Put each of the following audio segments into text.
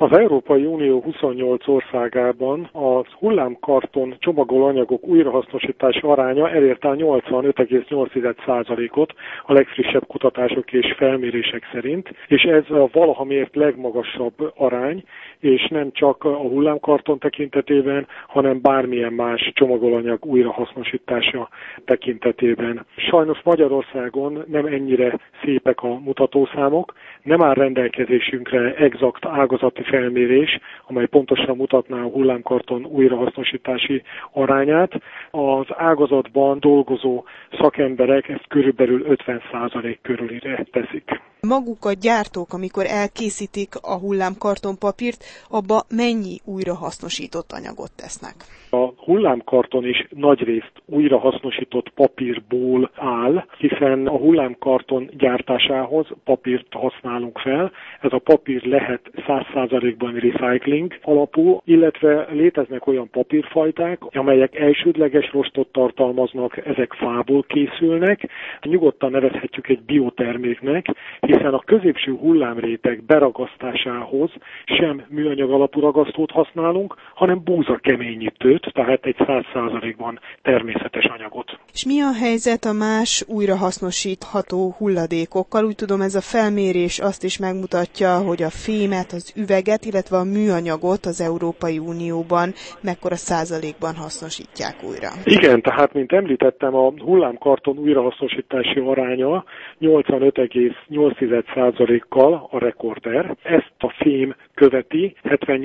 Az Európai Unió 28 országában a hullámkarton csomagolóanyagok újrahasznosítási aránya elérte a 85,8%-ot a legfrissebb kutatások és felmérések szerint, és ez a valaha mért legmagasabb arány, és nem csak a hullámkarton tekintetében, hanem bármilyen más csomagolóanyag újrahasznosítása tekintetében. Sajnos Magyarországon nem ennyire szépek a mutatószámok, nem áll rendelkezésünkre exakt ágazati felmérés, amely pontosan mutatná a hullámkarton újrahasznosítási arányát. Az ágazatban dolgozó szakemberek ezt körülbelül 50% körülire teszik. Maguk a gyártók, amikor elkészítik a hullámkartonpapírt, abba mennyi újrahasznosított anyagot tesznek? A hullámkarton is nagyrészt újrahasznosított papírból áll, hiszen a hullámkarton gyártásához papírt használunk fel. Ez a papír lehet 100%-ban recycling alapú, illetve léteznek olyan papírfajták, amelyek elsődleges rostot tartalmaznak, ezek fából készülnek. Nyugodtan nevezhetjük egy bioterméknek, hiszen a középső hullámréteg beragasztásához sem műanyag alapú ragasztót használunk, hanem búzakeményítőt, tehát egy 100%-ban természetes anyagot. És mi a helyzet a más újrahasznosítható hulladékokkal? Úgy tudom, ez a felmérés azt is megmutatja, hogy a fémet, az üveget, illetve a műanyagot az Európai Unióban mekkora százalékban hasznosítják újra. Igen, tehát mint említettem, a hullámkarton újrahasznosítási aránya 85,8%-kal a rekorder. Ezt a fém követi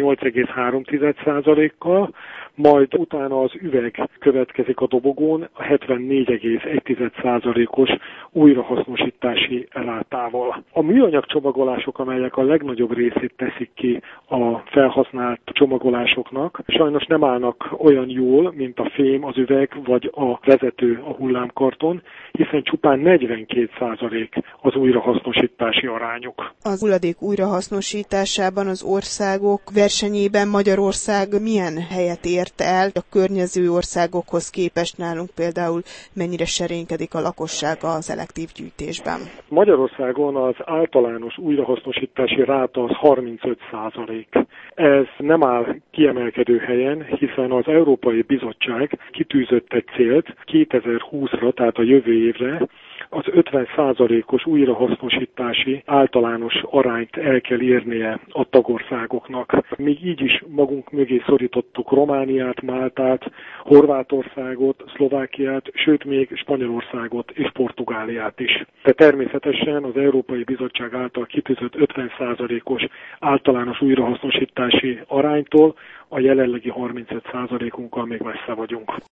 78,3%-kal, majd utána az üveg következik a dobogón 74,1%-os újrahasznosítási rátával. A műanyag csomagolások, amelyek a legnagyobb részét teszik ki a felhasznált csomagolásoknak, sajnos nem állnak olyan jól, mint a fém, az üveg vagy a vezető a hullámkarton, hiszen csupán 42% az újrahasznosítási arányuk. Az hulladék újrahasznosításában az országok versenyében Magyarország milyen helyet ért el a környező országokhoz képest? Nálunk például mennyire serénykedik a lakosság a szelektív gyűjtésben? Magyarországon az általános újrahasznosítási ráta az 35%. Ez nem áll kiemelkedő helyen, hiszen az Európai Bizottság kitűzött egy célt 2020-ra, tehát a jövő évre, az 50%-os újrahasznosítási általános arányt el kell érnie a tagországoknak. Még így is magunk mögé szorítottuk Romániát, Máltát, Horvátországot, Szlovákiát, sőt még Spanyolországot és Portugáliát is. De természetesen az Európai Bizottság által kitűzött 50%-os általános újrahasznosítási aránytól a jelenlegi 35%-unkkal még messze vagyunk.